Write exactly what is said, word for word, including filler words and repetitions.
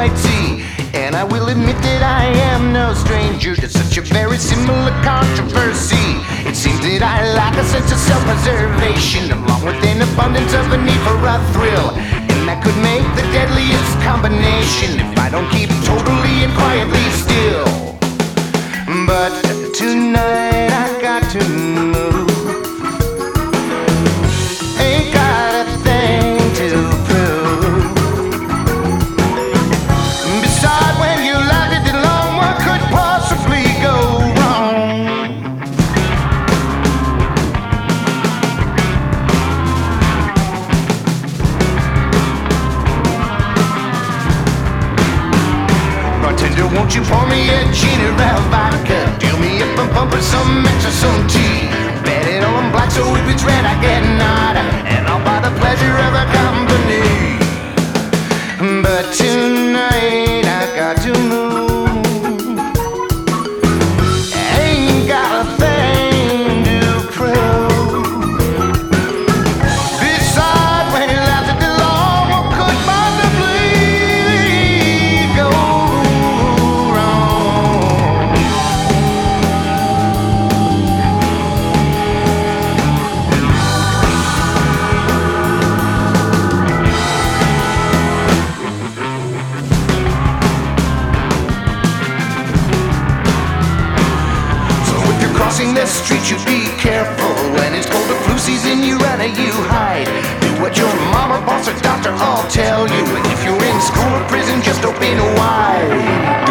might see. And I will admit that I am no stranger to such a very similar controversy. It seems that I lack a sense of self-preservation, along with an abundance of a need for a thrill. And that could make the deadliest combination if I don't keep totally and quietly still. But tonight I got to move. Ain't got a thing to prove. Besides, when you left it alone, what could possibly go wrong? Bartender, won't you pour me a gin around vodka? Deal me up a bumper, some extra, some tea. Bet it on black, so if it's red, I get nada. And I'll buy the pleasure of a company. But tonight I got to move. Ain't got a thing to prove. Besides, when you left it alone, what could possibly go wrong? Crossing the street, you be careful. When it's cold or flu season, you run or you hide. Do what your mama, boss, or doctor all tell you. And if you're in school or prison, just open wide.